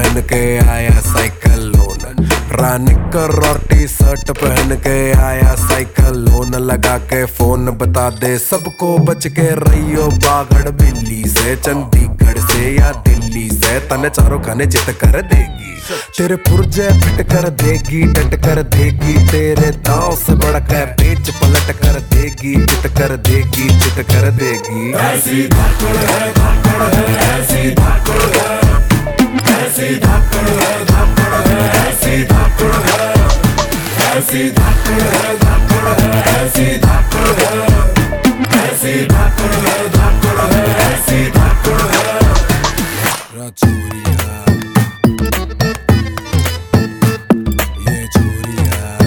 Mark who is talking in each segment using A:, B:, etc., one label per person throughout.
A: पहन के आया साइकिल लोन, निकर और टी शर्ट पहन के आया साइकिल लोन, लगा के फोन बता दे सबको बच के रहियो बागड़ बिल्ली से, चंडीगढ़ से या दिल्ली से, तने चारों खाने चित कर देगी, तेरे पुर्जे फिट कर देगी, डट कर देगी, तेरे दांव से बड़का पेच पलट कर देगी, चित कर देगी, चित कर देगी।
B: ऐसी धाकड़ है, धाकड़ है, ऐसी धाकड़ है, ऐसी धाकड़ है, धाकड़ है, ऐसी धाकड़ है, ऐसी धाकड़ है, धाकड़ है, ऐसी धाकड़ है, ऐसी धाकड़ है, धाकड़ है, ऐसी धाकड़ है।
A: चोरिया ये चोरिया,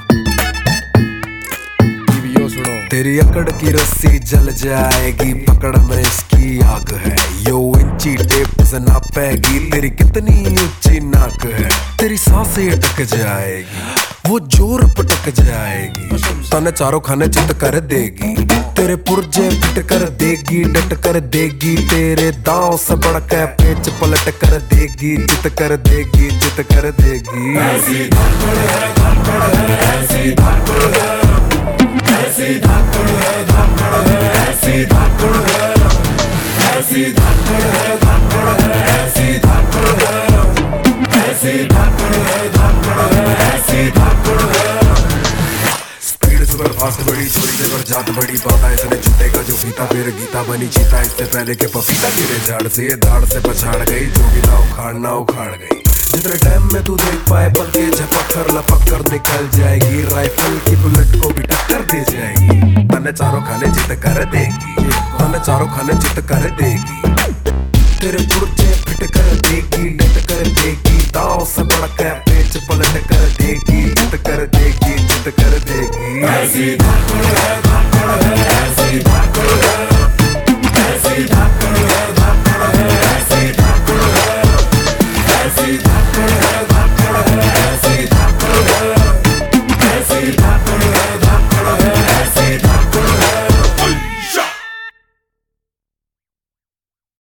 A: तेरी अकड़ की रस्सी जल जाएगी, पकड़ में इसकी आग है, यो इंची टेप से नापेगी, तेरी कितनी ऊंची नाक है, तेरी सांसें अटक जाएगी, वो जोर पटक जाएगी, तने चारों खाने चित कर देगी, तेरे पुर्जे फिट कर देगी, डट कर देगी, तेरे दांव से बड़का पेच पलट कर देगी, चित कर देगी, चित कर देगी।
B: ऐसी धाकड़ है, धाकड़ है, ऐसी धाकड़ है, ऐसी धाकड़ है, धाकड़ है, ऐसी धाकड़ है, ऐसी धाकड़ है, धाकड़ है, ऐसी धाकड़ है, ऐसी धाकड़ है, धाकड़ है, ऐसी धाकड़ है।
A: स्पीड सुपर फास्ट बड़ी, चोरी से पर जात बड़ी, पाता इसने जूते का जो फीता, फिर गीता बनी चीता, इससे पहले के पपीता गिरे झाड़ से, ये दाढ़ से पछाड़ गई, जो भी ना उखाड़ना उखाड़ गई, जितने टाइम में तू देख पाए पल के झपक कर लपक कर निकल जाएगी, राइफल की बुलेट को भी टक्कर दे जाएगी, तने चारों खाने चित कर देगी, तने चारों खाने चित कर देगी, तेरे पुर्जे फिट कर देगी, डट कर देगी, दांव से बड़का पेच पलट कर देगी, चित कर देगी, चित कर देगी।
B: ऐसी धाकड़ है,